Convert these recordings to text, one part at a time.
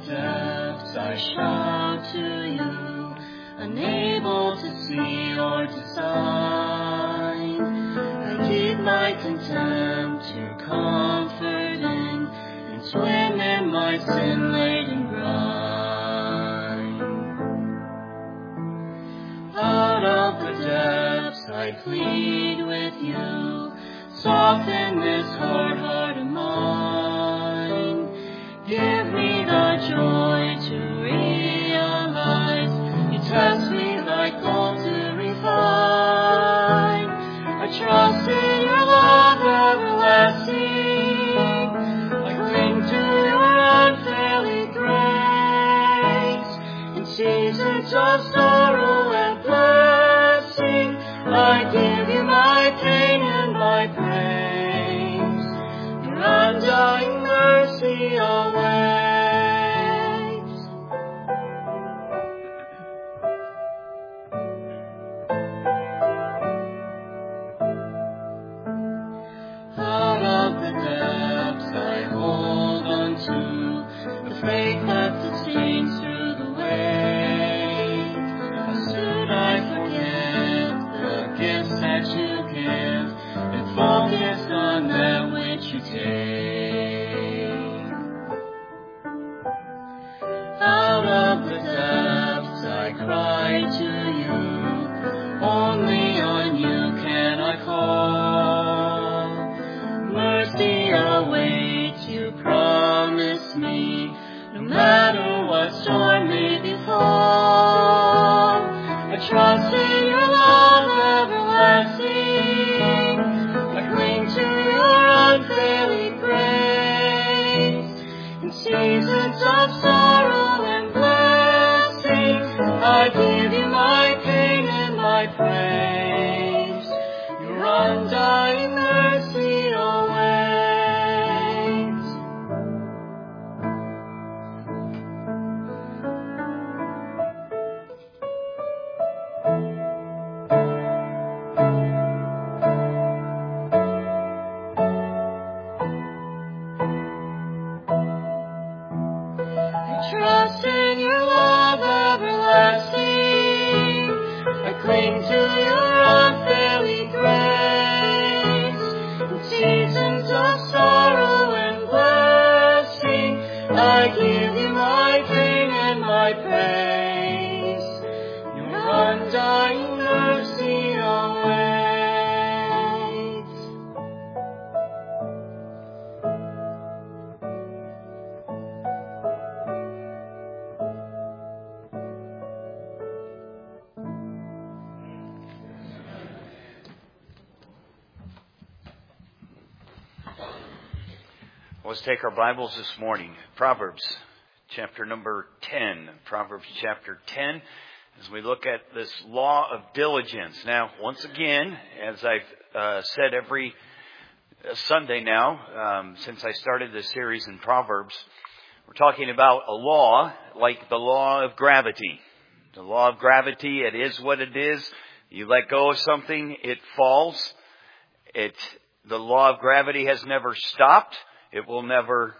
depths I shout to you, unable to see or decide. I give my contempt to comfort in, and swim in my sin-laden brine. Out of the depths I plead with you, soften this hard heart of mine. Give me the joy to realize you test me like gold to refine. I trust in your love everlasting. I cling to your unfailing grace. In seasons of sorrow and blessing, I give you my pain and my praise. Your undying mercy awaits. Out of the depths I hold on to, the faith that sustains through the waves. How soon I forget the gifts that you give, and focus on that which you take. Out of the depths I cry to you, only on you can I call. Mercy awaits, you promise me, no matter what storm may befall. I trust in your love everlasting. I cling to your unfailing grace. In seasons of sorrow and blessing, I give you my pain and my praise. Your undying mercy awaits. I trust in your love everlasting. I cling to your unfailing grace. In seasons of sorrow and blessing, I give you my pain and my praise. Your undying mercy awaits. Let's take our Bibles this morning. Proverbs chapter number 10. Proverbs chapter 10, as we look at this law of diligence. Now, once again, as I've said every Sunday now, since I started this series in Proverbs, we're talking about a law like the law of gravity. The law of gravity, it is what it is. You let go of something, it falls. The law of gravity has never stopped. It will never,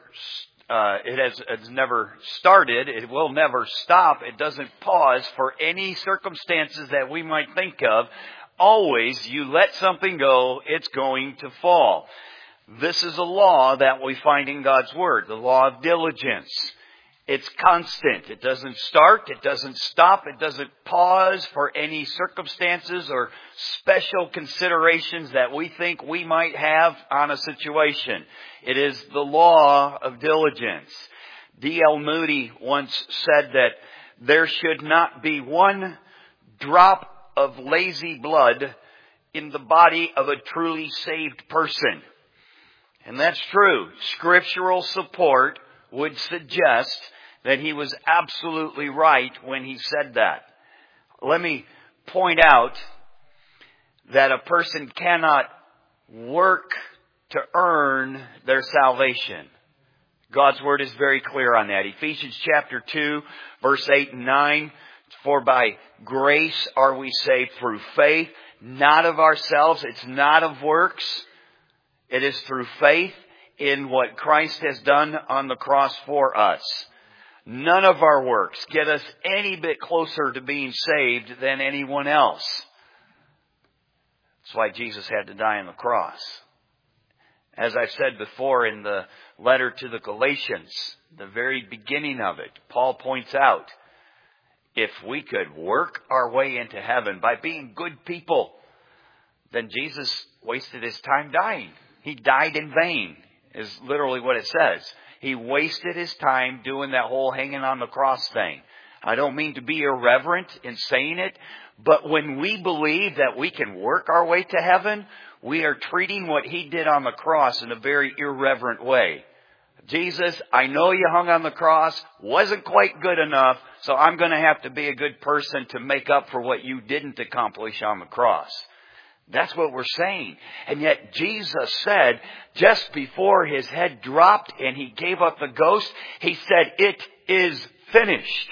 it's never started. It will never stop. It doesn't pause for any circumstances that we might think of. Always, you let something go, it's going to fall. This is a law that we find in God's Word, the law of diligence. It's constant. It doesn't start. It doesn't stop. It doesn't pause for any circumstances or special considerations that we think we might have on a situation. It is the law of diligence. D.L. Moody once said that there should not be one drop of lazy blood in the body of a truly saved person. And that's true. Scriptural support would suggest that he was absolutely right when he said that. Let me point out that a person cannot work to earn their salvation. God's Word is very clear on that. Ephesians chapter 2, verse 8 and 9. For by grace are we saved through faith, not of ourselves. It's not of works. It is through faith in what Christ has done on the cross for us. None of our works get us any bit closer to being saved than anyone else. That's why Jesus had to die on the cross. As I've said before in the letter to the Galatians, the very beginning of it, Paul points out, if we could work our way into heaven by being good people, then Jesus wasted his time dying. He died in vain, is literally what it says. He wasted his time doing that whole hanging on the cross thing. I don't mean to be irreverent in saying it, but when we believe that we can work our way to heaven, we are treating what he did on the cross in a very irreverent way. Jesus, I know you hung on the cross, wasn't quite good enough, so I'm going to have to be a good person to make up for what you didn't accomplish on the cross. That's what we're saying. And yet Jesus said, just before his head dropped and he gave up the ghost, he said, it is finished.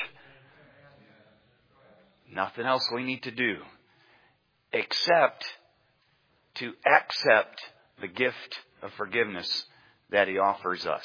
Nothing else we need to do except to accept the gift of forgiveness that he offers us.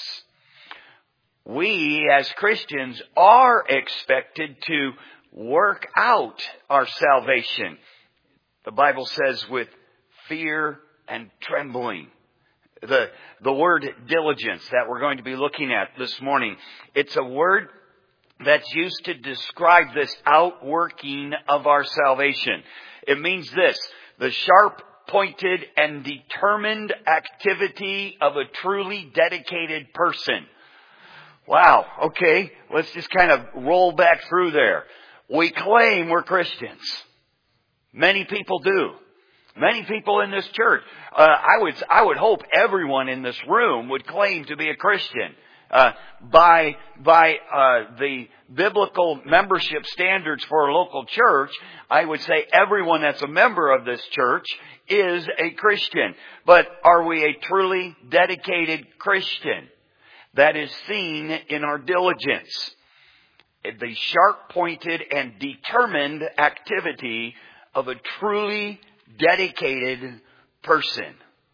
We as Christians are expected to work out our salvation. The Bible says with fear and trembling. The word diligence that we're going to be looking at this morning, it's a word that's used to describe this outworking of our salvation. It means this, the sharp, pointed, and determined activity of a truly dedicated person. Wow, okay, let's just kind of roll back through there. We claim we're Christians. Many people do. Many people in this church. I would hope everyone in this room would claim to be a Christian. By the biblical membership standards for a local church, I would say everyone that's a member of this church is a Christian. But are we a truly dedicated Christian? That is seen in our diligence. The sharp-pointed and determined activity of a truly dedicated person.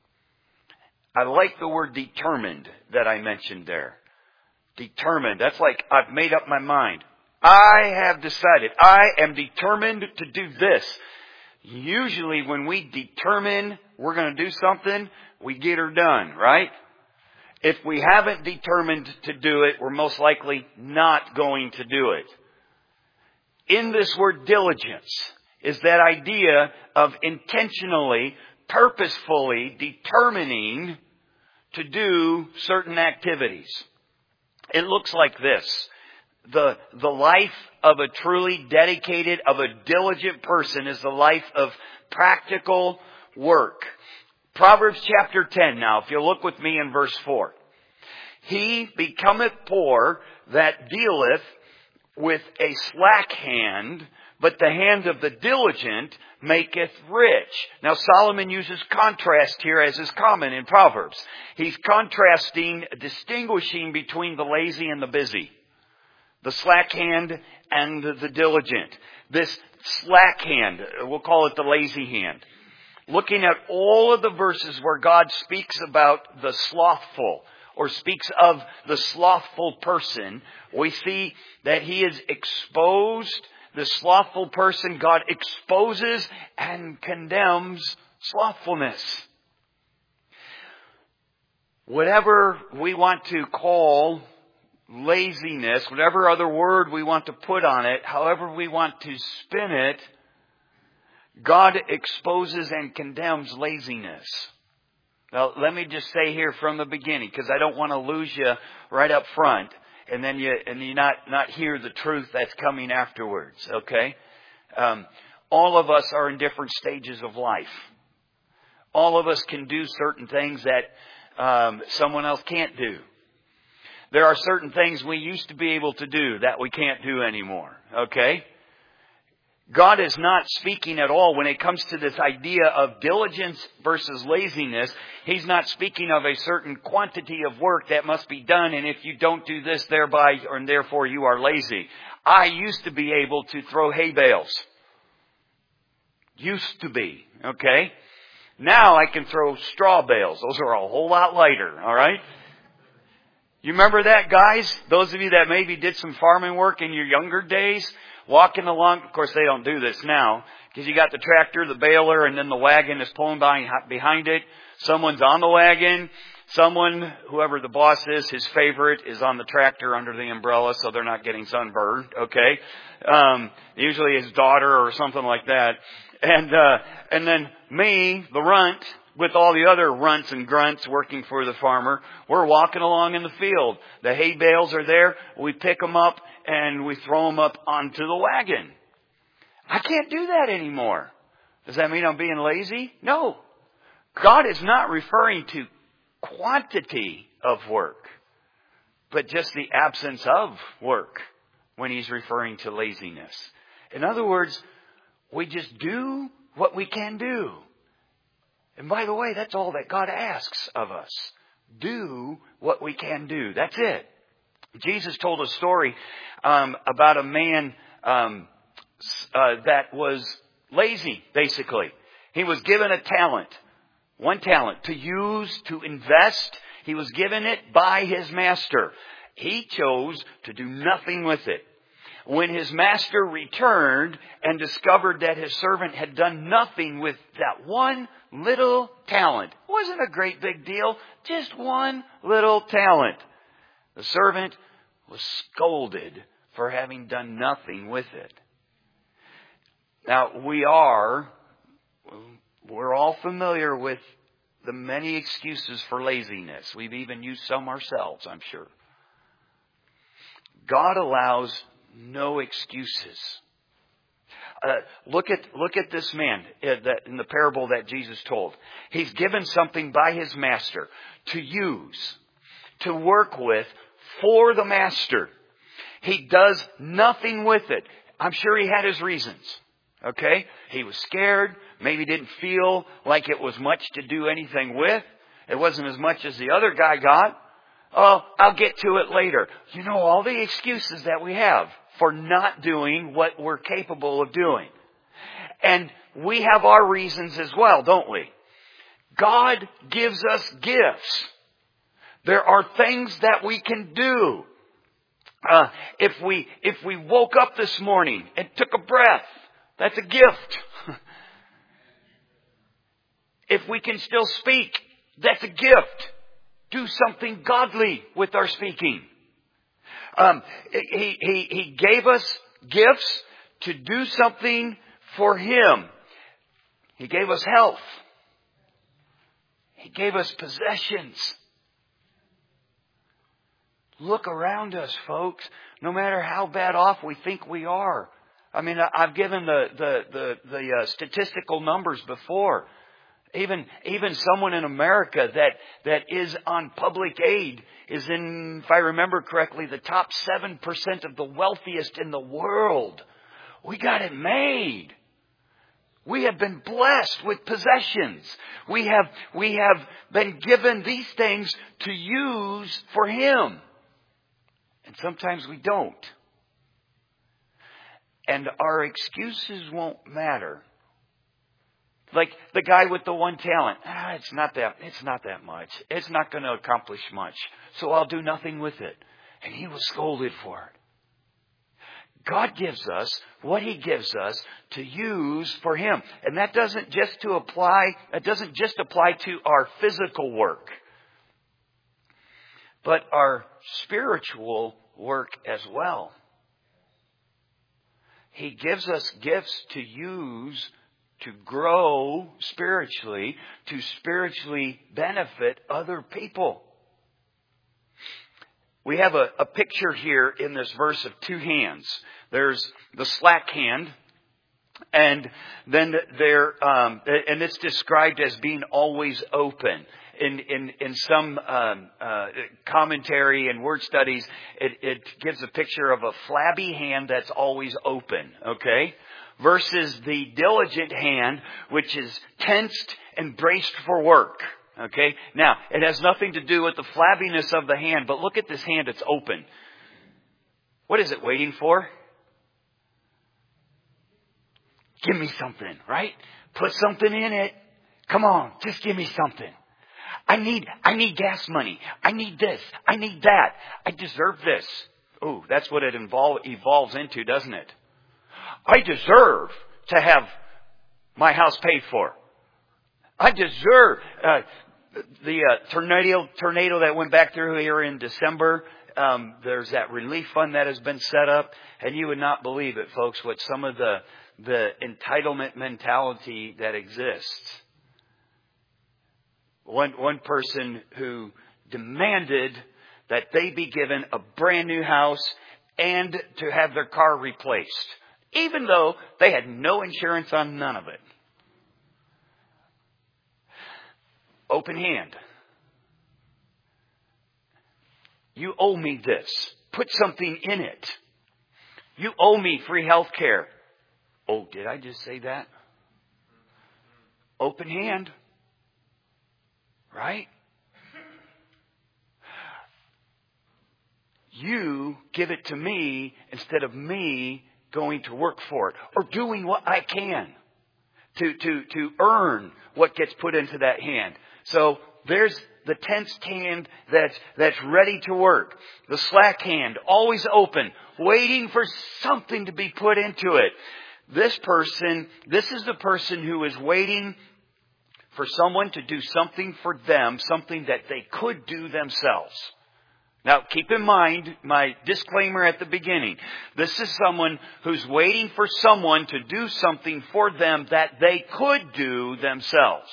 I like the word determined that I mentioned there. Determined. That's like I've made up my mind. I have decided. I am determined to do this. Usually when we determine we're going to do something, we get her done, right? If we haven't determined to do it, we're most likely not going to do it. In this word diligence is that idea of intentionally, purposefully determining to do certain activities. It looks like this. The life of a truly dedicated, of a diligent person is the life of practical work. Proverbs chapter 10 now, if you'll look with me in verse 4. He becometh poor that dealeth with a slack hand, but the hand of the diligent maketh rich. Now Solomon uses contrast here as is common in Proverbs. He's contrasting, distinguishing between the lazy and the busy. The slack hand and the diligent. This slack hand, we'll call it the lazy hand. Looking at all of the verses where God speaks about the slothful, or speaks of the slothful person, we see that he is exposed. The slothful person, God exposes and condemns slothfulness. Whatever we want to call laziness, whatever other word we want to put on it, however we want to spin it, God exposes and condemns laziness. Now, let me just say here from the beginning, because I don't want to lose you right up front, and then you not hear the truth that's coming afterwards. Okay, all of us are in different stages of life. All of us can do certain things that someone else can't do. There are certain things we used to be able to do that we can't do anymore. Okay. God is not speaking at all when it comes to this idea of diligence versus laziness. He's not speaking of a certain quantity of work that must be done, and if you don't do this, thereby and therefore you are lazy. I used to be able to throw hay bales. Used to be, okay? Now I can throw straw bales. Those are a whole lot lighter, all right? You remember that, guys? Those of you that maybe did some farming work in your younger days, walking along. Of course, they don't do this now because you got the tractor, the baler, and then the wagon is pulling behind it. Someone's on the wagon. Someone, whoever the boss is, his favorite, is on the tractor under the umbrella so they're not getting sunburned, okay? Usually his daughter or something like that. And then me, the runt, with all the other runts and grunts working for the farmer, we're walking along in the field. The hay bales are there. We pick them up and we throw them up onto the wagon. I can't do that anymore. Does that mean I'm being lazy? No. God is not referring to quantity of work, but just the absence of work when He's referring to laziness. In other words, we just do what we can do. And by the way, that's all that God asks of us. Do what we can do. That's it. Jesus told a story about a man that was lazy, basically. He was given a talent. One talent to use, to invest. He was given it by his master. He chose to do nothing with it. When his master returned and discovered that his servant had done nothing with that one little talent, it wasn't a great big deal, just one little talent. The servant was scolded for having done nothing with it. Now, we're all familiar with the many excuses for laziness. We've even used some ourselves, I'm sure. God allows no excuses. Look at this man in the parable that Jesus told. He's given something by his master to use, to work with for the master. He does nothing with it. I'm sure he had his reasons. Okay? He was scared. Maybe didn't feel like it was much to do anything with. It wasn't as much as the other guy got. Oh, I'll get to it later. You know, all the excuses that we have for not doing what we're capable of doing. And we have our reasons as well, don't we? God gives us gifts. There are things that we can do. If we woke up this morning and took a breath, that's a gift. If we can still speak, that's a gift. Do something godly with our speaking. He gave us gifts to do something for Him. He gave us health. He gave us possessions. Look around us, folks. No matter how bad off we think we are. I mean, I've given the statistical numbers before. Even someone in America that is on public aid is in, if I remember correctly, the top 7% of the wealthiest in the world. We got it made. We have been blessed with possessions. We have been given these things to use for Him. And sometimes we don't. And our excuses won't matter. Like the guy with the one talent. It's not that much. It's not going to accomplish much. So I'll do nothing with it. And he was scolded for it. God gives us what He gives us to use for Him. And that doesn't just apply to our physical work, but our spiritual work as well. He gives us gifts to use to grow spiritually, to spiritually benefit other people. We have a picture here in this verse of two hands. There's the slack hand, and then and it's described as being always open. In some commentary and word studies, it gives a picture of a flabby hand that's always open. Okay. Versus the diligent hand, which is tensed and braced for work. Okay? Now, it has nothing to do with the flabbiness of the hand, but look at this hand, it's open. What is it waiting for? Give me something, right? Put something in it. Come on, just give me something. I need gas money. I need this. I need that. I deserve this. Ooh, that's what it evolves into, doesn't it? I deserve to have my house paid for. I deserve the tornado that went back through here in December. There's that relief fund that has been set up, and you would not believe it, folks, what some of the entitlement mentality that exists. One person who demanded that they be given a brand new house and to have their car replaced, even though they had no insurance on none of it. Open hand. You owe me this. Put something in it. You owe me free health care. Oh, did I just say that? Open hand. Right? You give it to me instead of me going to work for it or doing what I can to earn what gets put into that hand. So there's the tensed hand that's ready to work. The slack hand, always open, waiting for something to be put into it. This is the person who is waiting for someone to do something for them, something that they could do themselves. Now, keep in mind my disclaimer at the beginning. This is someone who's waiting for someone to do something for them that they could do themselves.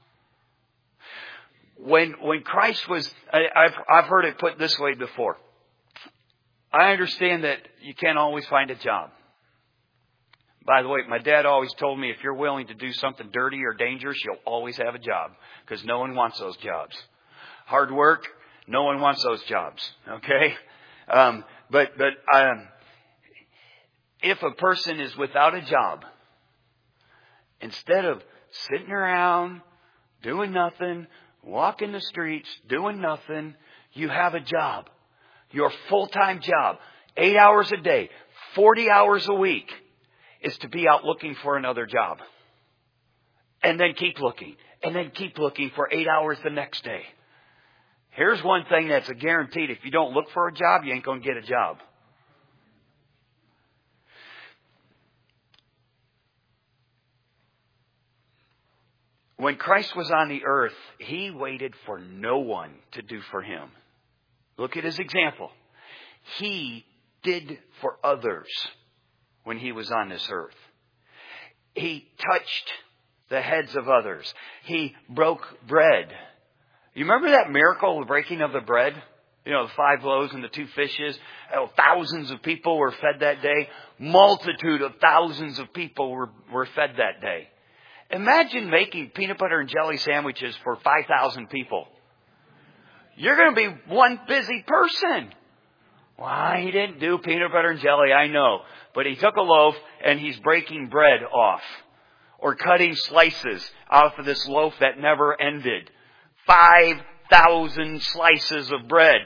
When Christ was, I've heard it put this way before. I understand that you can't always find a job. By the way, my dad always told me if you're willing to do something dirty or dangerous, you'll always have a job. Because no one wants those jobs. Hard work, no one wants those jobs. Okay? But if a person is without a job, instead of sitting around, doing nothing, walking the streets, doing nothing, you have a job. Your full-time job, 8 hours a day, 40 hours a week, is to be out looking for another job. And then keep looking. And then keep looking for 8 hours the next day. Here's one thing that's a guaranteed. If you don't look for a job, you ain't going to get a job. When Christ was on the earth, He waited for no one to do for Him. Look at His example. He did for others when He was on this earth. He touched the heads of others. He broke bread. You remember that miracle, the breaking of the bread? You know, the 5 loaves and the 2 fishes. Thousands of people were fed that day. Multitude of thousands of people were fed that day. Imagine making peanut butter and jelly sandwiches for 5,000 people. You're going to be one busy person. Why, He didn't do peanut butter and jelly, I know. But He took a loaf and He's breaking bread off. Or cutting slices off of this loaf that never ended. 5,000 slices of bread.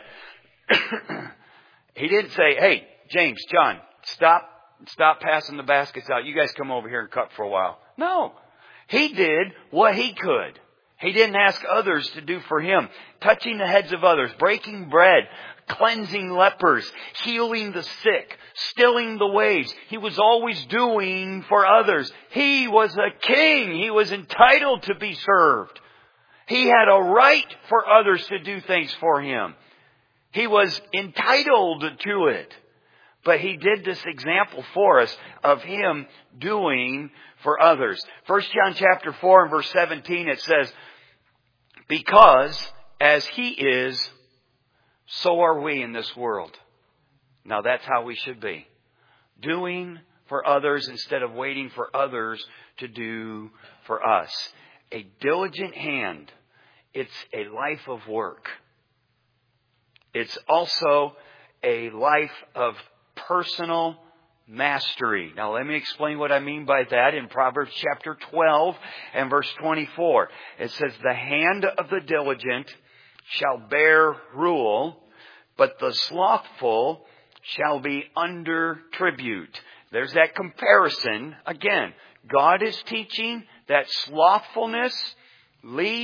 He didn't say, hey, James, John, stop passing the baskets out. You guys come over here and cut for a while. No. He did what He could. He didn't ask others to do for Him. Touching the heads of others, breaking bread, cleansing lepers, healing the sick, stilling the waves. He was always doing for others. He was a king. He was entitled to be served. He had a right for others to do things for Him. He was entitled to it. But He did this example for us of Him doing for others. 1 John chapter 4 and verse 17, it says, because as He is, so are we in this world. Now that's how we should be. Doing for others instead of waiting for others to do for us. A diligent hand. It's a life of work. It's also a life of personal mastery. Now let me explain what I mean by that in Proverbs chapter 12 and verse 24. It says, the hand of the diligent shall bear rule, but the slothful shall be under tribute. There's that comparison. Again, God is teaching that slothfulness leads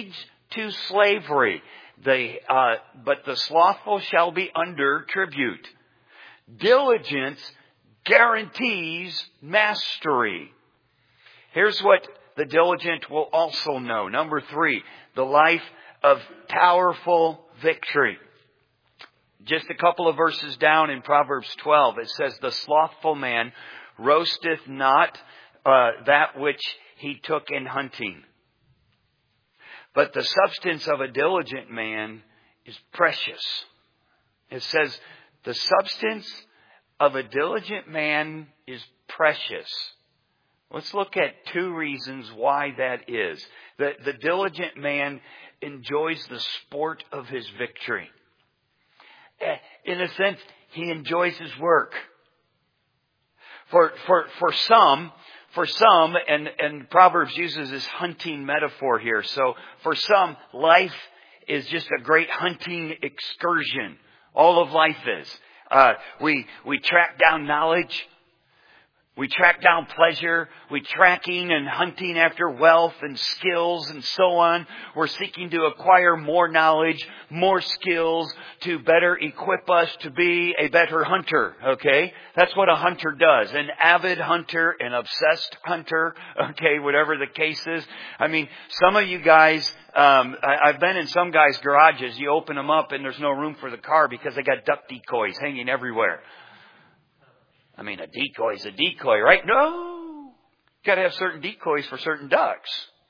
to slavery. But the slothful shall be under tribute. Diligence guarantees mastery. Here's what the diligent will also know. Number 3, the life of powerful victory. Just a couple of verses down in Proverbs 12, it says, the slothful man roasteth not that which he took in hunting. But the substance of a diligent man is precious. It says, the substance of a diligent man is precious. Let's look at 2 reasons why that is. The diligent man enjoys the sport of his victory. In a sense, he enjoys his work. For some, and Proverbs uses this hunting metaphor here. So for some, life is just a great hunting excursion. All of life is. We track down knowledge. We track down pleasure. We're tracking and hunting after wealth and skills and so on. We're seeking to acquire more knowledge, more skills to better equip us to be a better hunter. Okay? That's what a hunter does. An avid hunter, an obsessed hunter. Okay, whatever the case is. I mean, some of you guys, I've been in some guys' garages. You open them up and there's no room for the car because they got duck decoys hanging everywhere. I mean, a decoy is a decoy, right? No. Got to have certain decoys for certain ducks.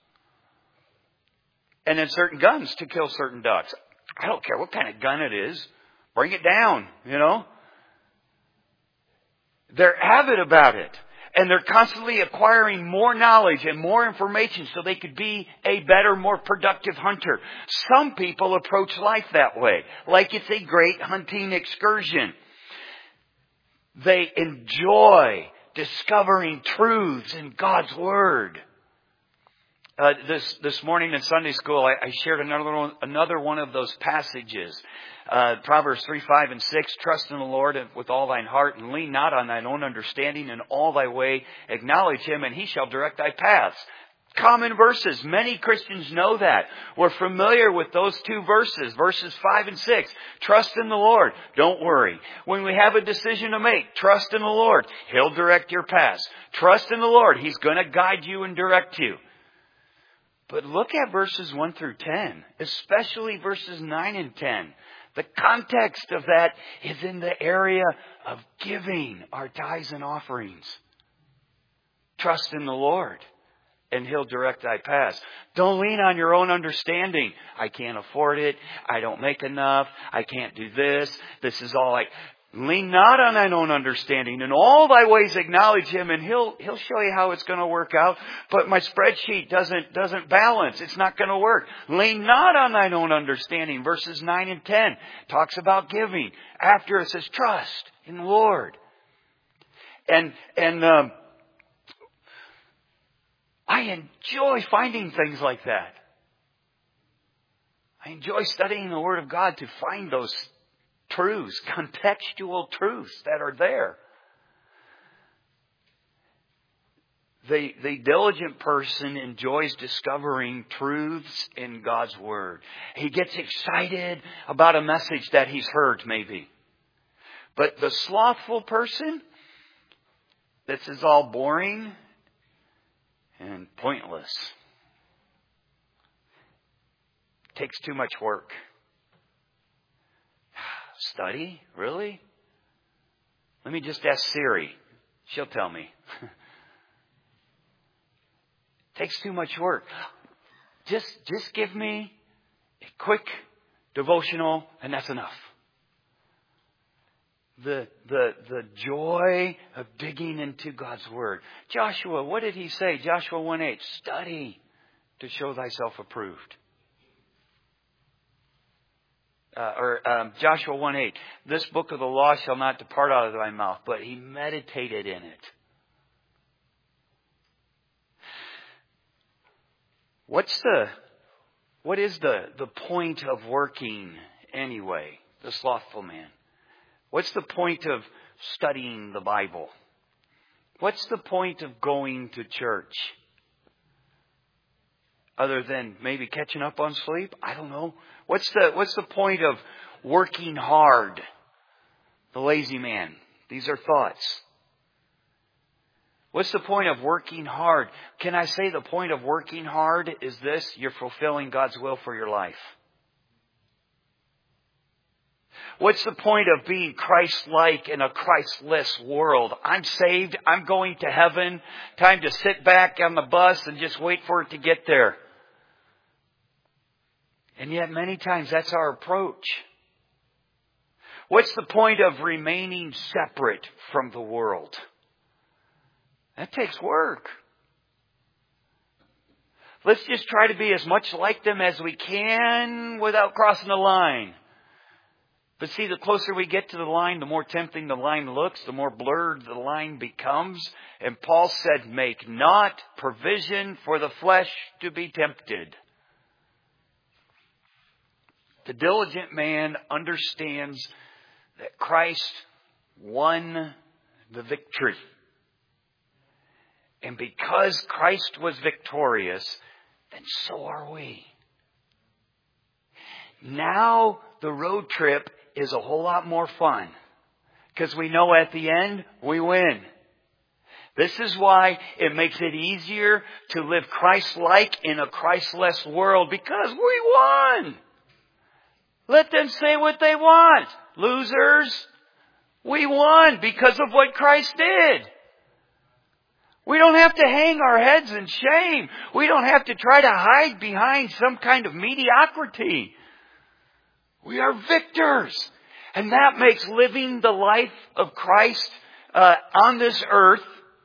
And then certain guns to kill certain ducks. I don't care what kind of gun it is. Bring it down, you know. They're avid about it. And they're constantly acquiring more knowledge and more information so they could be a better, more productive hunter. Some people approach life that way, like it's a great hunting excursion. They enjoy discovering truths in God's Word. This morning in Sunday school, I shared another one of those passages. Proverbs 3, 5, and 6. Trust in the Lord with all thine heart, and lean not on thine own understanding. In all thy way acknowledge Him, and He shall direct thy paths. Common verses. Many Christians know that. We're familiar with those 2 verses. Verses 5 and 6. Trust in the Lord. Don't worry. When we have a decision to make, trust in the Lord. He'll direct your paths. Trust in the Lord. He's going to guide you and direct you. But look at verses 1 through 10. Especially verses 9 and 10. The context of that is in the area of giving our tithes and offerings. Trust in the Lord, and He'll direct thy paths. Don't lean on your own understanding. I can't afford it. I don't make enough. I can't do this. This is all lean not on thine own understanding. In all thy ways acknowledge Him, and He'll show you how it's going to work out. But my spreadsheet doesn't balance. It's not going to work. Lean not on thine own understanding. Verses 9 and 10 talks about giving. After it says trust in the Lord. And I enjoy finding things like that. I enjoy studying the Word of God to find those truths, contextual truths that are there. The diligent person enjoys discovering truths in God's Word. He gets excited about a message that he's heard, maybe. But the slothful person, this is all boring and pointless. Takes too much work. Study? Really? Let me just ask Siri. She'll tell me. Takes too much work. Just give me a quick devotional and that's enough. The joy of digging into God's Word. Joshua, what did he say? Joshua 1:8. Study to show thyself approved. Joshua 1:8. This book of the law shall not depart out of thy mouth, but he meditated in it. What is the point of working anyway? The slothful man. What's the point of studying the Bible? What's the point of going to church? other than maybe catching up on sleep? I don't know. What's the point of working hard? The lazy man. These are thoughts. What's the point of working hard? Can I say the point of working hard is this? You're fulfilling God's will for your life. What's the point of being Christ-like in a Christless world? I'm saved. I'm going to heaven. Time to sit back on the bus and just wait for it to get there. And yet many times that's our approach. What's the point of remaining separate from the world? That takes work. Let's just try to be as much like them as we can without crossing the line. But see, the closer we get to the line, the more tempting the line looks, the more blurred the line becomes. And Paul said, make not provision for the flesh to be tempted. The diligent man understands that Christ won the victory. And because Christ was victorious, then so are we. Now the road trip is a whole lot more fun. Because we know at the end, we win. This is why it makes it easier to live Christ-like in a Christless world. Because we won! Let them say what they want. Losers, we won because of what Christ did. We don't have to hang our heads in shame. We don't have to try to hide behind some kind of mediocrity. We are victors. And that makes living the life of Christ on this earth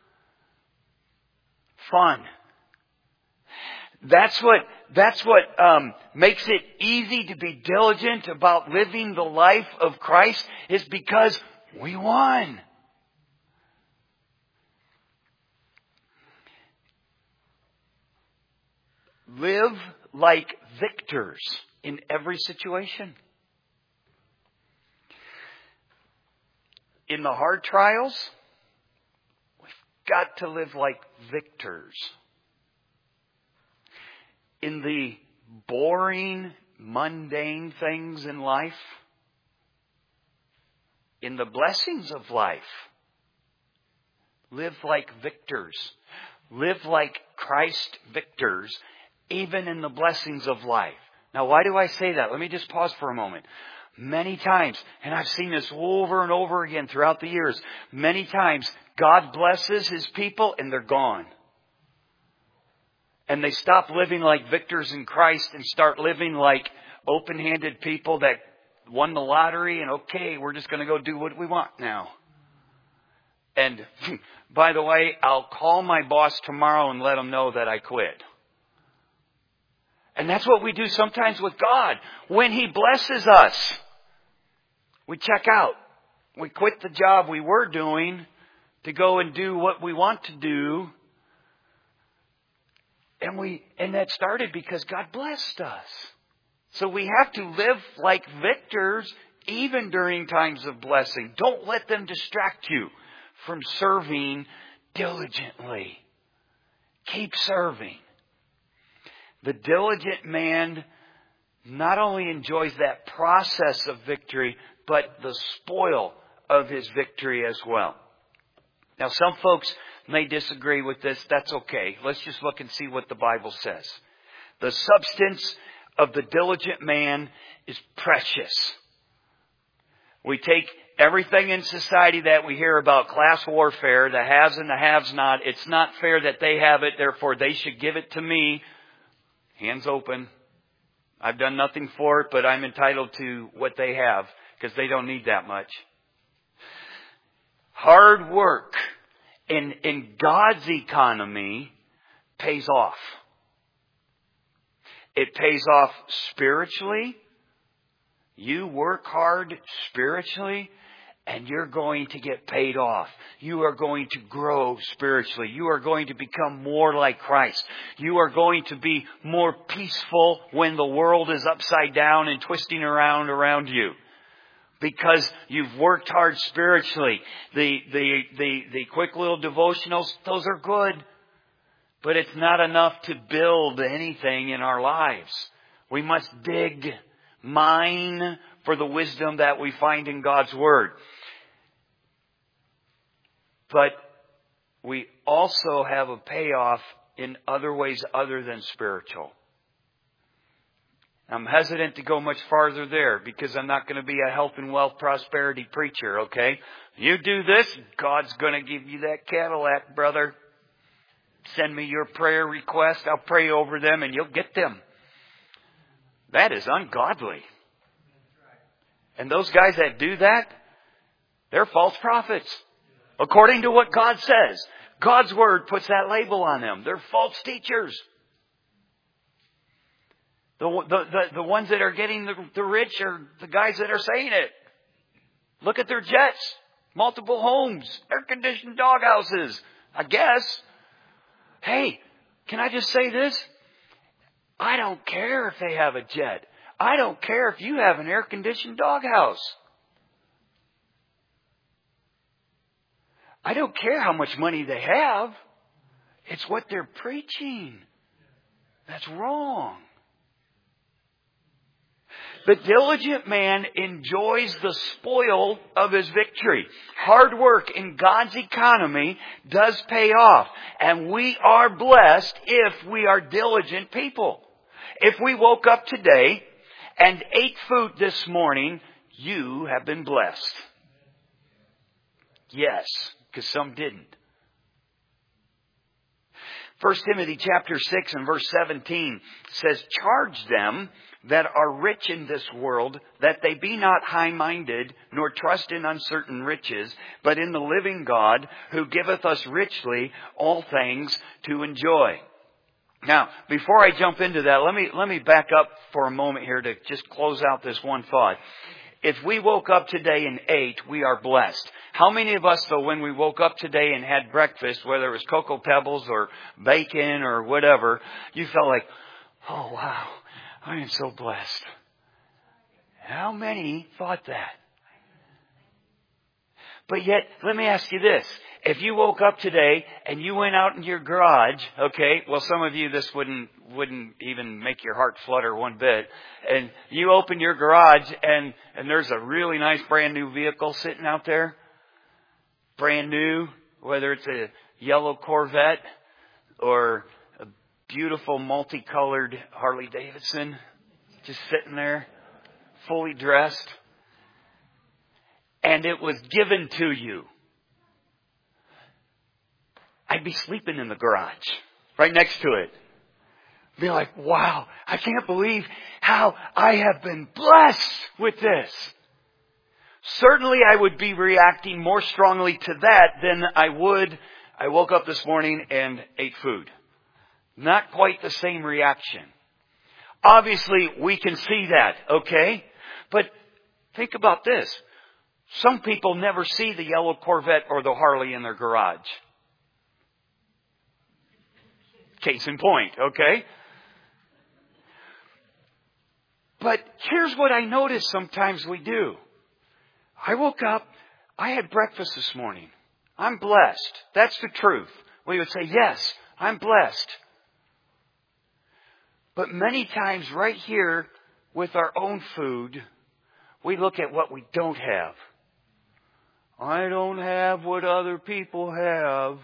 fun. That's what makes it easy to be diligent about living the life of Christ, is because we won. Live like victors in every situation. In the hard trials, we've got to live like victors. In the boring, mundane things in life, in the blessings of life, live like victors. Live like Christ victors, even in the blessings of life. Now, why do I say that? Let me just pause for a moment. Many times, and I've seen this over and over again throughout the years, many times God blesses His people and they're gone. And they stop living like victors in Christ and start living like open-handed people that won the lottery and okay, we're just going to go do what we want now. And by the way, I'll call my boss tomorrow and let him know that I quit. And that's what we do sometimes with God. When He blesses us, we check out. We quit the job we were doing to go and do what we want to do. And that started because God blessed us. So we have to live like victors even during times of blessing. Don't let them distract you from serving diligently. Keep serving. The diligent man not only enjoys that process of victory, but the spoil of his victory as well. Now, some folks may disagree with this. That's okay. Let's just look and see what the Bible says. The substance of the diligent man is precious. We take everything in society that we hear about class warfare, the haves and the haves not. It's not fair that they have it, therefore they should give it to me. Hands open. I've done nothing for it, but I'm entitled to what they have because they don't need that much. Hard work in God's economy pays off. It pays off spiritually. You work hard spiritually, and you're going to get paid off. You are going to grow spiritually. You are going to become more like Christ. You are going to be more peaceful when the world is upside down and twisting around you. Because you've worked hard spiritually. The quick little devotionals, those are good. But it's not enough to build anything in our lives. We must mine for the wisdom that we find in God's Word. But we also have a payoff in other ways other than spiritual. I'm hesitant to go much farther there because I'm not going to be a health and wealth prosperity preacher, okay? You do this, God's going to give you that Cadillac, brother. Send me your prayer request. I'll pray over them and you'll get them. That is ungodly. And those guys that do that, they're false prophets. According to what God says. God's Word puts that label on them. They're false teachers. The ones that are getting the rich are the guys that are saying it. Look at their jets. Multiple homes. Air-conditioned doghouses. I guess. Hey, can I just say this? I don't care if they have a jet. I don't care if you have an air-conditioned doghouse. I don't care how much money they have. It's what they're preaching. That's wrong. The diligent man enjoys the spoil of his victory. Hard work in God's economy does pay off. And we are blessed if we are diligent people. If we woke up today and ate food this morning, you have been blessed. Yes, because some didn't. 1 Timothy chapter 6 and verse 17 says, charge them that are rich in this world, that they be not high-minded, nor trust in uncertain riches, but in the living God, who giveth us richly all things to enjoy. Now, before I jump into that, let me back up for a moment here to just close out this one thought. If we woke up today and ate, we are blessed. How many of us, though, when we woke up today and had breakfast, whether it was Cocoa Pebbles or bacon or whatever, you felt like, oh, wow, I am so blessed. How many thought that? But yet, let me ask you this. If you woke up today and you went out in your garage, okay, well, some of you, this wouldn't even make your heart flutter one bit. And you open your garage and there's a really nice brand new vehicle sitting out there. Brand new, whether it's a yellow Corvette or a beautiful multicolored Harley Davidson, just sitting there, fully dressed. And it was given to you. I'd be sleeping in the garage, right next to it. Be like, wow, I can't believe how I have been blessed with this. Certainly I would be reacting more strongly to that than I woke up this morning and ate food. Not quite the same reaction. Obviously, we can see that, okay? But think about this. Some people never see the yellow Corvette or the Harley in their garage. Case in point, okay? But here's what I notice sometimes we do. I woke up, I had breakfast this morning. I'm blessed. That's the truth. We would say, yes, I'm blessed. But many times right here with our own food, we look at what we don't have. I don't have what other people have.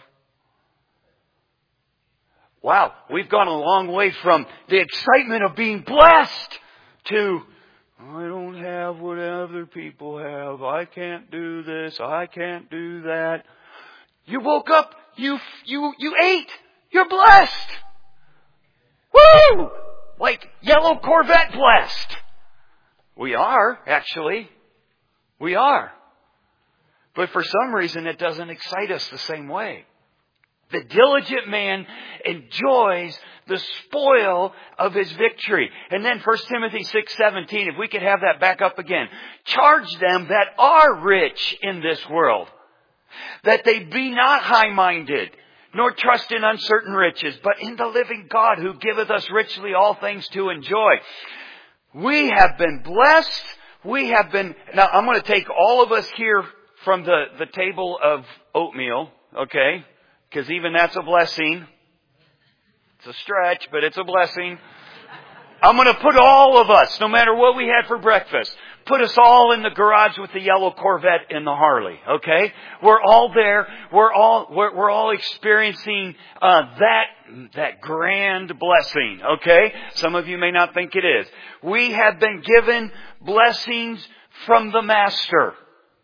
Wow, we've gone a long way from the excitement of being blessed to, I don't have what other people have. I can't do this. I can't do that. You woke up. You ate. You're blessed. Woo! Like yellow Corvette blessed. We are, actually. We are. But for some reason, it doesn't excite us the same way. The diligent man enjoys the spoil of his victory. And then 1 Timothy 6:17, if we could have that back up again. Charge them that are rich in this world, that they be not high-minded, nor trust in uncertain riches, but in the living God who giveth us richly all things to enjoy. We have been blessed. Now I'm going to take all of us here from the table of oatmeal, okay? Because even that's a blessing. It's a stretch, but it's a blessing. I'm going to put all of us, no matter what we had for breakfast, put us all in the garage with the yellow Corvette and the Harley. Okay, we're all there. We're all experiencing that grand blessing. Okay, some of you may not think it is. We have been given blessings from the Master.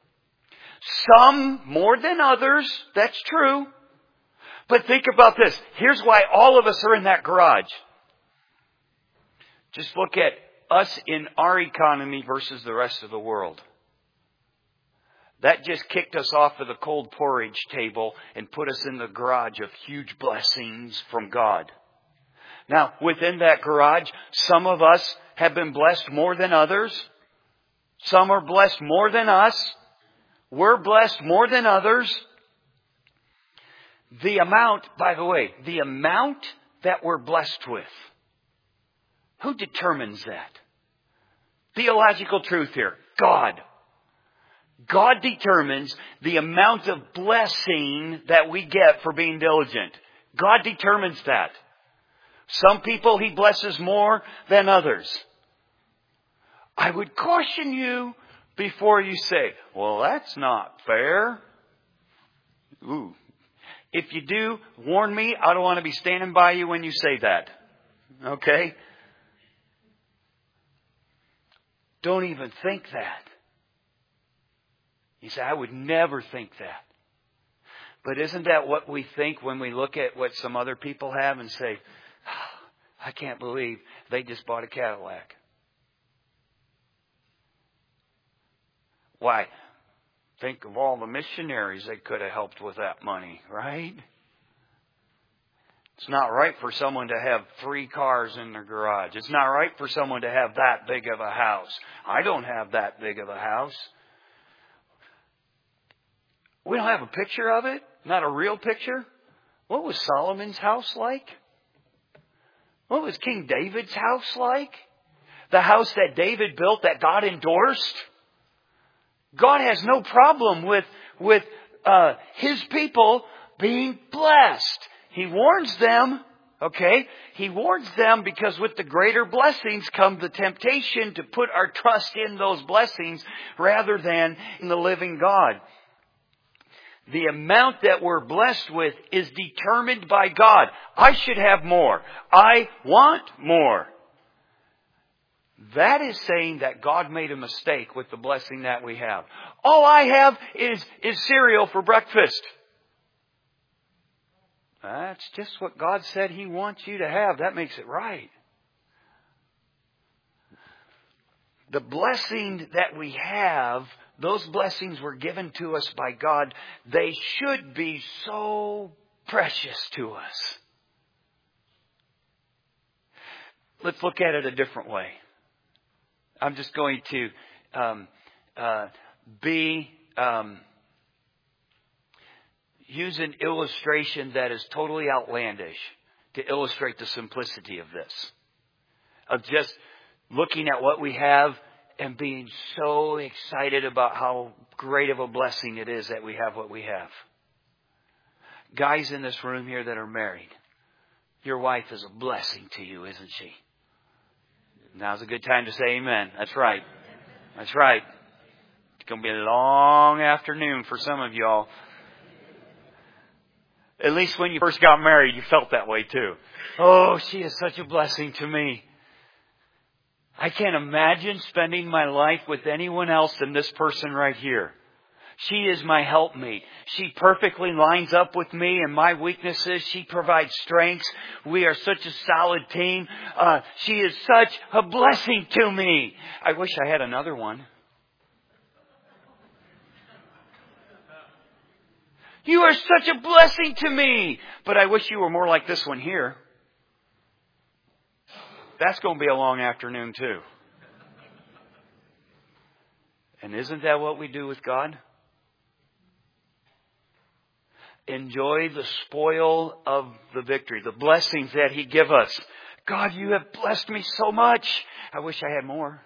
Some more than others. That's true. But think about this. Here's why all of us are in that garage. Just look at us in our economy versus the rest of the world. That just kicked us off of the cold porridge table and put us in the garage of huge blessings from God. Now, within that garage, some of us have been blessed more than others. Some are blessed more than us. We're blessed more than others. The amount that we're blessed with, who determines that? Theological truth here. God. God determines the amount of blessing that we get for being diligent. God determines that. Some people He blesses more than others. I would caution you before you say, well, that's not fair. Ooh. If you do, warn me. I don't want to be standing by you when you say that. Okay? Don't even think that. You say, I would never think that. But isn't that what we think when we look at what some other people have and say, I can't believe they just bought a Cadillac. Why? Think of all the missionaries they could have helped with that money, right? It's not right for someone to have 3 cars in their garage. It's not right for someone to have that big of a house. I don't have that big of a house. We don't have a picture of it. Not a real picture. What was Solomon's house like? What was King David's house like? The house that David built that God endorsed? God has no problem with His people being blessed. He warns them, okay? He warns them because with the greater blessings comes the temptation to put our trust in those blessings rather than in the living God. The amount that we're blessed with is determined by God. I should have more. I want more. That is saying that God made a mistake with the blessing that we have. All I have is cereal for breakfast. That's just what God said He wants you to have. That makes it right. The blessing that we have, those blessings were given to us by God. They should be so precious to us. Let's look at it a different way. I'm just going to use an illustration that is totally outlandish to illustrate the simplicity of this. Of just looking at what we have and being so excited about how great of a blessing it is that we have what we have. Guys in this room here that are married, your wife is a blessing to you, isn't she? Now's a good time to say amen. That's right. That's right. It's going to be a long afternoon for some of y'all. At least when you first got married, you felt that way too. Oh, she is such a blessing to me. I can't imagine spending my life with anyone else than this person right here. She is my helpmate. She perfectly lines up with me and my weaknesses. She provides strengths. We are such a solid team. She is such a blessing to me. I wish I had another one. You are such a blessing to me. But I wish you were more like this one here. That's going to be a long afternoon too. And isn't that what we do with God? Enjoy the spoil of the victory, the blessings that He gives us. God, you have blessed me so much. I wish I had more.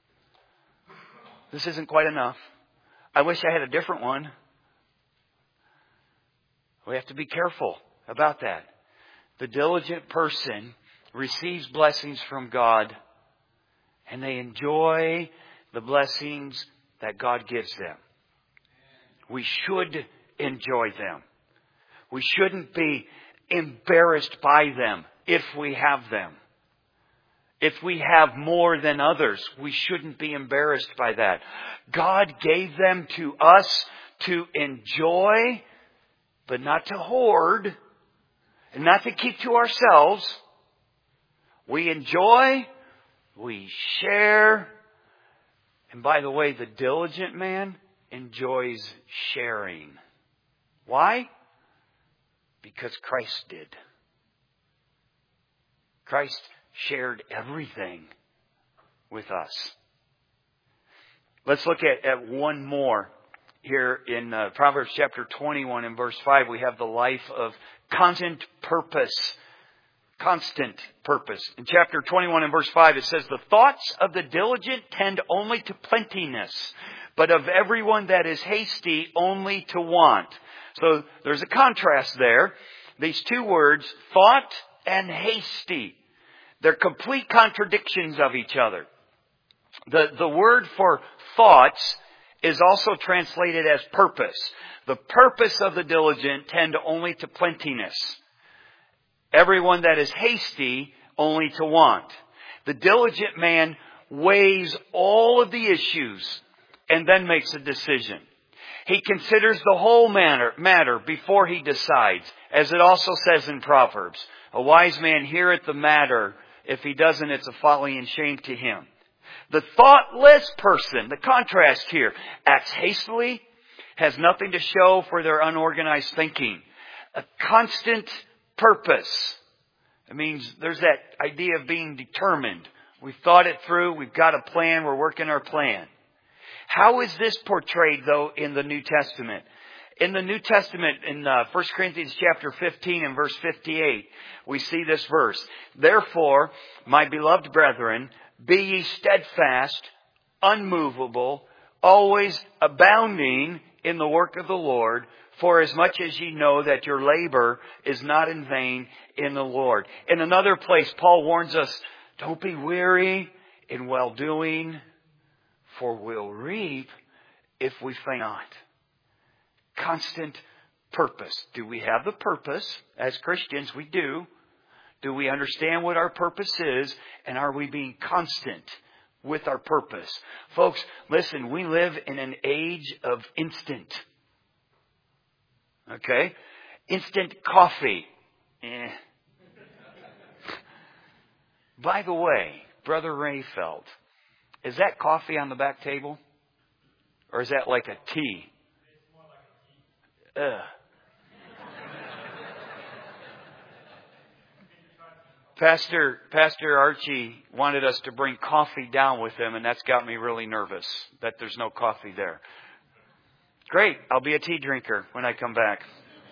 This isn't quite enough. I wish I had a different one. We have to be careful about that. The diligent person receives blessings from God, and they enjoy the blessings that God gives them. We should enjoy them. We shouldn't be embarrassed by them if we have them. If we have more than others, we shouldn't be embarrassed by that. God gave them to us to enjoy, but not to hoard, and not to keep to ourselves. We enjoy, we share, and by the way, the diligent man enjoys sharing. Why? Because Christ did. Christ shared everything with us. Let's look at one more. Here in Proverbs chapter 21 and verse 5, we have the life of constant purpose. Constant purpose. In chapter 21 and verse 5, it says, "The thoughts of the diligent tend only to plentiness, but of everyone that is hasty only to want." So there's a contrast there. These two words, thought and hasty, they're complete contradictions of each other. The word for thoughts is also translated as purpose. The purpose of the diligent tend only to plentiness. Everyone that is hasty only to want. The diligent man weighs all of the issues and then makes a decision. He considers the whole matter before he decides, as it also says in Proverbs. A wise man heareth the matter. If he doesn't, it's a folly and shame to him. The thoughtless person, the contrast here, acts hastily, has nothing to show for their unorganized thinking. A constant purpose. It means there's that idea of being determined. We've thought it through. We've got a plan. We're working our plan. How is this portrayed, though, in the New Testament? In the New Testament, in 1 Corinthians chapter 15 and verse 58, we see this verse. "Therefore, my beloved brethren, be ye steadfast, unmovable, always abounding in the work of the Lord, for as much as ye know that your labor is not in vain in the Lord." In another place, Paul warns us, don't be weary in well-doing, for we'll reap if we faint not. Constant purpose. Do we have the purpose? As Christians, we do. Do we understand what our purpose is? And are we being constant with our purpose? Folks, listen, we live in an age of instant. Okay? Instant coffee. By the way, Brother Rayfeld, is that coffee on the back table? Or is that like a tea? Pastor Archie wanted us to bring coffee down with him, and that's got me really nervous that there's no coffee there. Great, I'll be a tea drinker when I come back.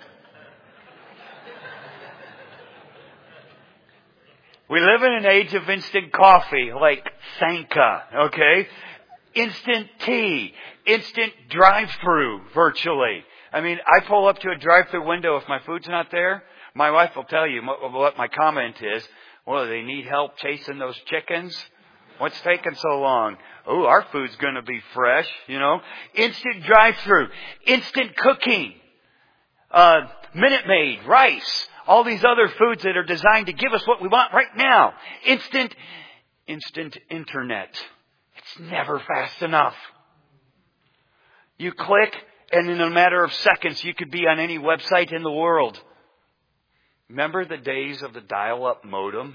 We live in an age of instant coffee, like Sanka, okay? Instant tea, instant drive-through, virtually. I mean, I pull up to a drive-through window if my food's not there. My wife will tell you what my comment is. Well, they need help chasing those chickens? What's taking so long? Oh, our food's going to be fresh, you know. Instant drive-through, instant cooking, Minute Maid, rice, all these other foods that are designed to give us what we want right now. Instant internet. It's never fast enough. You click, and in a matter of seconds, you could be on any website in the world. Remember the days of the dial-up modem?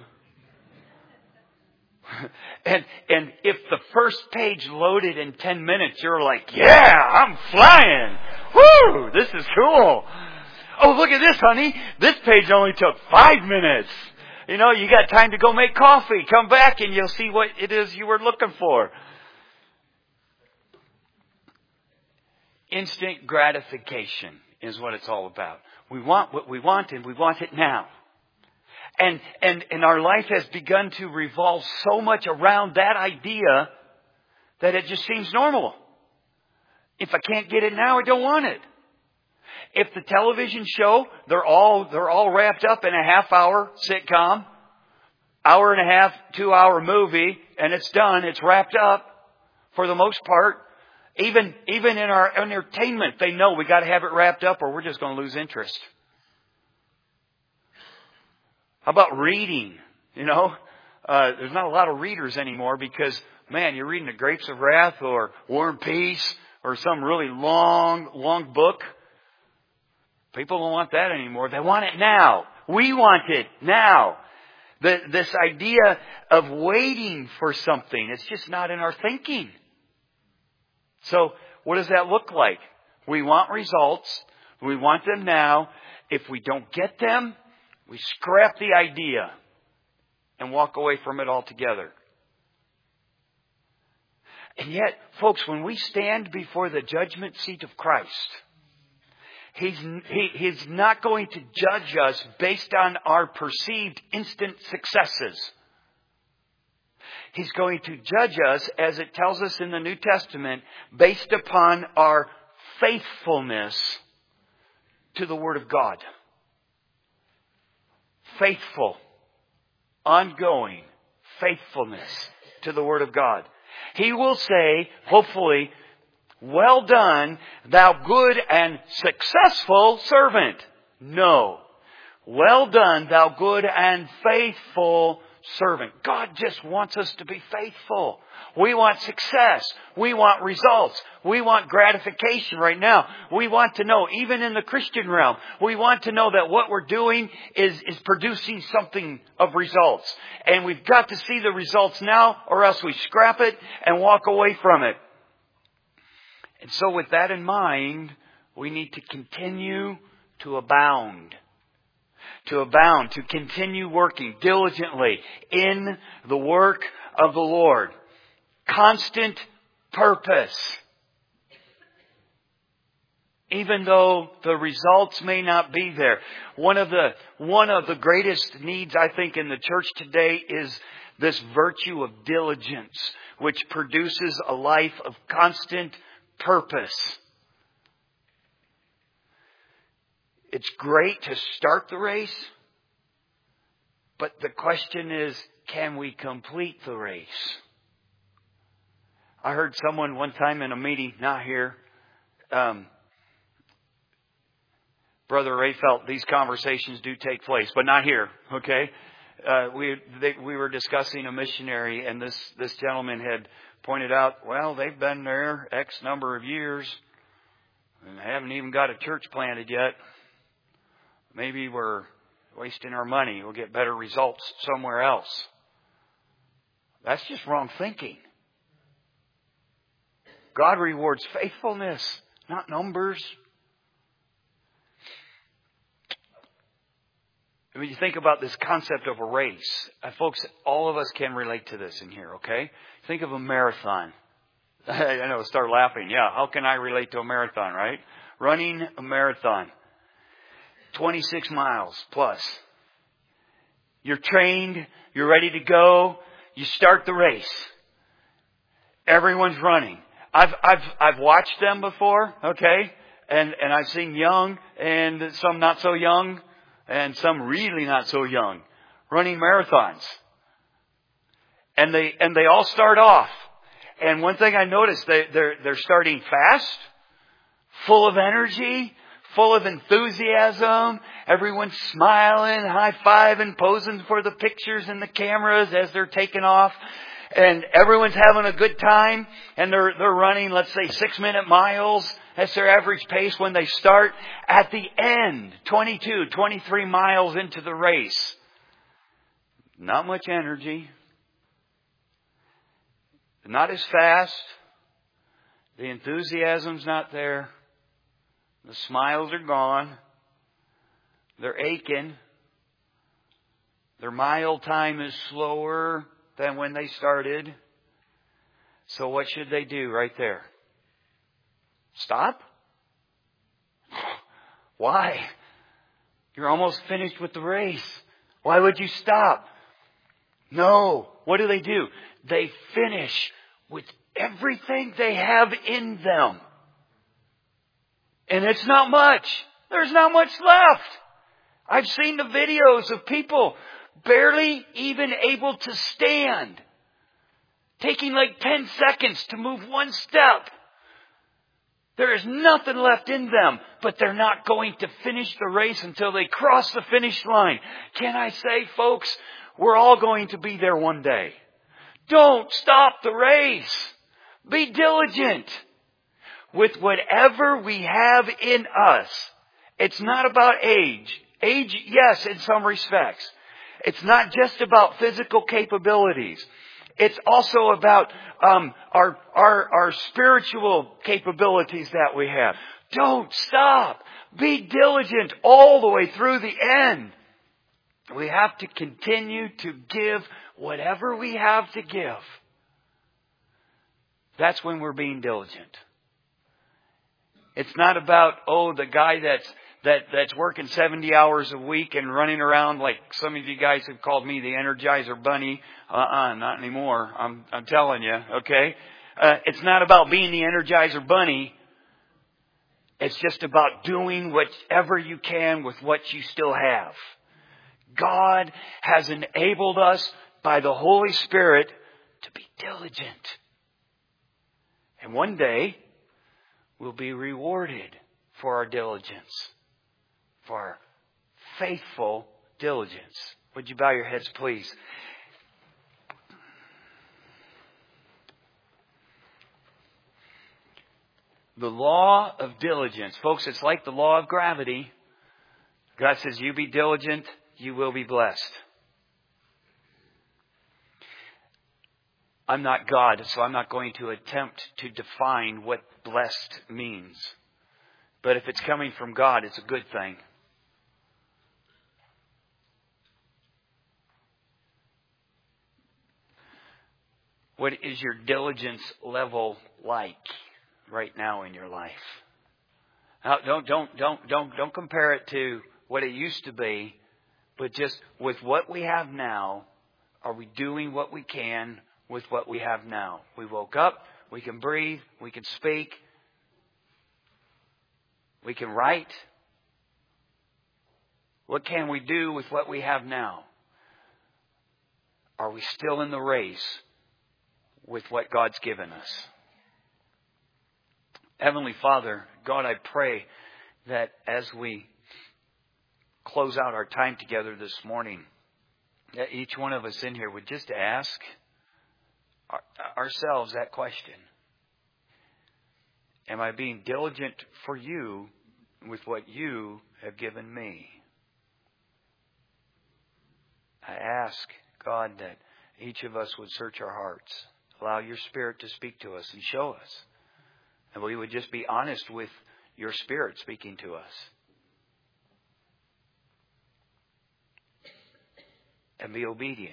and if the first page loaded in 10 minutes, you're like, yeah, I'm flying. Woo, this is cool. Oh, look at this, honey. This page only took 5 minutes. You know, you got time to go make coffee. Come back and you'll see what it is you were looking for. Instant gratification is what it's all about. We want what we want, and we want it now. And our life has begun to revolve so much around that idea that it just seems normal. If I can't get it now, I don't want it. If the television show, they're all wrapped up in a half-hour sitcom, hour and a half, 2-hour movie, and it's done. It's wrapped up for the most part. Even in our entertainment, they know we got to have it wrapped up or we're just going to lose interest. How about reading? There's not a lot of readers anymore because, man, you're reading The Grapes of Wrath or War and Peace or some really long book. People don't want that anymore. They want it now. We want it now. This idea of waiting for something, it's just not in our thinking. So what does that look like? We want results. We want them now. If we don't get them, we scrap the idea and walk away from it altogether. And yet, folks, when we stand before the judgment seat of Christ, He's not going to judge us based on our perceived instant successes. He's going to judge us, as it tells us in the New Testament, based upon our faithfulness to the Word of God. Faithful, ongoing faithfulness to the Word of God. He will say, hopefully, "Well done, thou good and successful servant." No. "Well done, thou good and faithful servant." God just wants us to be faithful. We want success. We want results. We want gratification right now. We want to know, even in the Christian realm, we want to know that what we're doing is producing something of results. And we've got to see the results now, or else we scrap it and walk away from it. And so with that in mind, we need to continue to abound. To abound, to continue working diligently in the work of the Lord. Constant purpose. Even though the results may not be there. One of the greatest needs, I think, in the church today is this virtue of diligence, which produces a life of constant purpose. It's great to start the race, but the question is, can we complete the race? I heard someone one time in a meeting, not here, Brother Ray felt these conversations do take place, but not here, okay? We were discussing a missionary, and this gentleman had pointed out, well, they've been there X number of years and haven't even got a church planted yet. Maybe we're wasting our money. We'll get better results somewhere else. That's just wrong thinking. God rewards faithfulness, not numbers. When you think about this concept of a race, folks, all of us can relate to this in here, okay? Think of a marathon. I know, start laughing. Yeah, how can I relate to a marathon, right? Running a marathon. 26 miles plus. You're trained. You're ready to go. You start the race. Everyone's running. I've watched them before, okay? And I've seen young and some not so young and some really not so young running marathons. And they all start off. And one thing I noticed, they're starting fast, full of energy, full of enthusiasm. Everyone's smiling, high-fiving, posing for the pictures and the cameras as they're taking off. And everyone's having a good time. And they're running, let's say, 6-minute miles. That's their average pace when they start. At the end, 22, 23 miles into the race. Not much energy. Not as fast. The enthusiasm's not there. The smiles are gone. They're aching. Their mile time is slower than when they started. So what should they do right there? Stop? Why? You're almost finished with the race. Why would you stop? No. What do? They finish with everything they have in them. And it's not much. There's not much left. I've seen the videos of people barely even able to stand. Taking like 10 seconds to move one step. There is nothing left in them, but they're not going to finish the race until they cross the finish line. Can I say, folks, we're all going to be there one day. Don't stop the race. Be diligent with whatever we have in us. It's not about age. Age, yes, in some respects. It's not just about physical capabilities. It's also about our spiritual capabilities that we have. Don't stop. Be diligent all the way through the end. We have to continue to give whatever we have to give. That's when we're being diligent. It's not about, the guy that's working 70 hours a week and running around like some of you guys have called me the Energizer Bunny. Not anymore. I'm telling you, okay? It's not about being the Energizer Bunny. It's just about doing whatever you can with what you still have. God has enabled us by the Holy Spirit to be diligent. And one day, we'll be rewarded for our diligence. For our faithful diligence. Would you bow your heads, please? The law of diligence. Folks, it's like the law of gravity. God says, you be diligent, you will be blessed. I'm not God, so I'm not going to attempt to define what blessed means. But if it's coming from God, it's a good thing. What is your diligence level like right now in your life? Now, don't compare it to what it used to be, but just with what we have now, are we doing what we can with what we have now? We woke up, we can breathe, we can speak, we can write. What can we do with what we have now? Are we still in the race with what God's given us? Heavenly Father, God, I pray that as we close out our time together this morning, that each one of us in here would just ask ourselves that question. Am I being diligent for you with what you have given me? I ask, God, that each of us would search our hearts. Allow your Spirit to speak to us and show us. And we would just be honest with your Spirit speaking to us. And be obedient.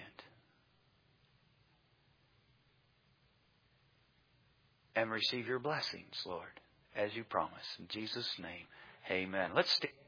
And receive your blessings, Lord, as you promise. In Jesus' name, amen. Let's